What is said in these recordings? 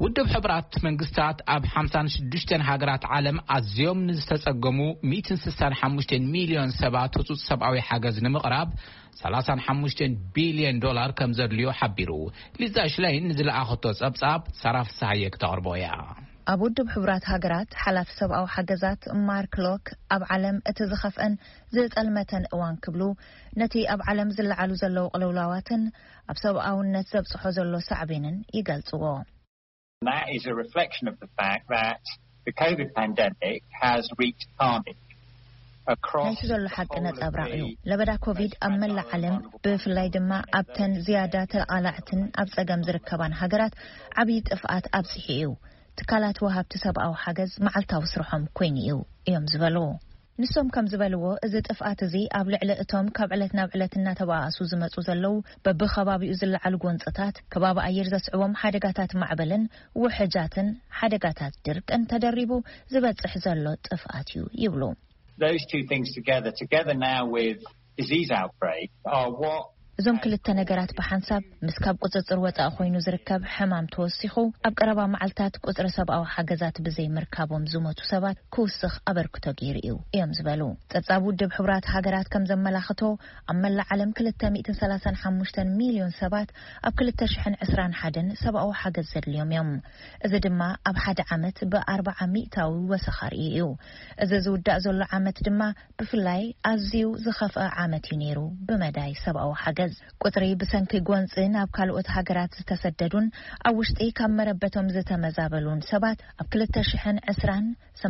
ውድብ ሕብራት መንግስታት ኣብ 56 ሃገራት ዓለም ኣዝዮም ንዝተጸገሙ 165 ሚሊዮን ሰባት ህጹጽ ሰብኣዊ ሓገዝ ንምቕራብ 35 ቢልዮን ዶላር ከም ዘድልዮ ሓቢሩ ሊዛ ሽላይን ንዝለኣኸቶ ጸብጻብ ሰራፍ ሳህየክ ተቕርቦያ ኣብ ውድብ ሕብራት ሃገራት ሓላፊ ሰብኣዊ ሓገዛት ማርክ ሎክ ኣብ ዓለም እቲ ዝኸፍአን ዝጠልመተን እዋን ክብሉ ነቲ ኣብ ዓለም ዝለዓሉ ዘለዉ ቅልውላዋትን ኣብ ሰብኣውነት ዘብጽሖ ዘሎ ሳዕቤንን ይገልጽዎ That is a reflection of the fact that the COVID pandemic has wreaked carnage across ዘሎ ሓቂ ነጸብራቕ እዩ ለበዳ ኮቪድ ኣብ መላእ ዓለም ብፍላይ ድማ ኣብተን ዝያዳ ተቓላዕትን ኣብ ጸገም ዝርከባን ሃገራት ዓብዪ ጥፍኣት ኣብጽሒ እዩ ትካላት ወሃብቲ ሰብኣዊ ሓገዝ መዓልታዊ ስርሖም ኮይኑ እዩ እዮም ዝበልዎ ንሶም ከም ዝበልዎ እዚ ጥፍኣት እዚ ኣብ ልዕሊ እቶም ካብ ዕለት ናብ ዕለት እናተባኣሱ ዝመጹ ዘለዉ በብኸባቢኡ ዝለዓሉ ጎንፅታት ከባቢ ኣየር ዘስዕቦም ሓደጋታት ማዕበልን ውሕጃትን ሓደጋታት ድርቅን ተደሪቡ ዝበጽሕ ዘሎ ጥፍኣት እዩ ይብሉ Those two things together now with disease outbreak are what እዞም ክልተ ነገራት ብሓንሳብ ምስካብ ቁጽጽር ወጣ ኮይኑ ዝርከብ ሕማም ተወሲኹ ኣብ ቀረባ መዓልታት ቁጽሪ ሰብኣዊ ሓገዛት ብዘይ ምርካቦም ዝሞቱ ሰባት ክውስኽ ኣበርክቶ ገይሩ እዩ እዮም ዝበሉ ጸብጻብ ውድብ ሕብራት ሃገራት ከም ዘመላኽቶ ኣብ መላእ ዓለም 235 ሚሊዮን ሰባት ኣብ 2021 ሰብኣዊ ሓገዝ ዘድልዮም እዮም እዚ ድማ ኣብ ሓደ ዓመት ብ400 ወሰኻሪ እዩ እዚ ዝውዳእ ዘሎ ዓመት ድማ ብፍላይ ኣዝዩ ዝኸፍአ ዓመት እዩ ነይሩ ብመዳይ ሰብኣዊ ሓገዝ ቁጥሪ ብሰንኪ ጎንፅን ኣብ ካልኦት ሃገራት ዝተሰደዱን ኣብ ውሽጢ ካብ መረበቶም ዝተመዛበሉን ሰባት ኣብ 2020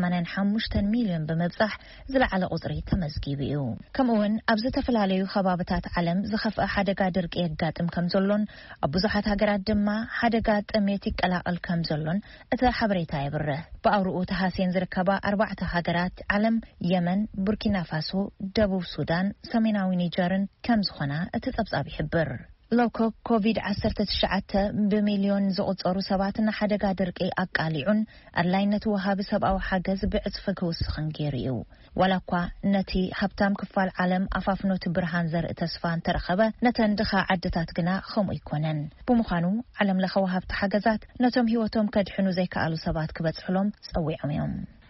85 ሚሊዮን ብምብጻሕ ዝለዓለ ቁጥሪ ተመዝጊቡ እዩ ከምኡውን ኣብ ዝተፈላለዩ ከባቢታት ዓለም ዝኸፍአ ሓደጋ ድርቂ የጋጥም ከም ዘሎን ኣብ ብዙሓት ሃገራት ድማ ሓደጋ ጥሜት ይቀላቀል ከም ዘሎን እቲ ሓበሬታ ይብርህ ብኣውርኡ ተሃሴን ዝርከባ 4 ሃገራት ዓለም የመን ቡርኪና ፋሶ ደቡብ ሱዳን ሰሜናዊ ኒጀርን ከም ዝኾና እቲ ጸብጻብ ይሕብር ሎኮ ኮቪድ-19 ብሚሊዮን ዝቁጸሩ ሰባት ንሓደጋ ድርቂ ኣቃሊዑን ኣድላይነት ወሃቢ ሰብኣዊ ሓገዝ ብዕጽፊ ክውስኽን ገይሩ እዩ ወላኳ ነቲ ሃብታም ክፋል ዓለም ኣፋፍኖት ብርሃን ዘርኢ ተስፋ እንተረኸበ ነተን ድኻ ዓድታት ግና ከምኡ ይኮነን ብምዃኑ ዓለም ለኸ ወሃብቲ ሓገዛት ነቶም ህይወቶም ከድሕኑ ዘይከኣሉ ሰባት ክበጽሕሎም ጸዊዖም እዮም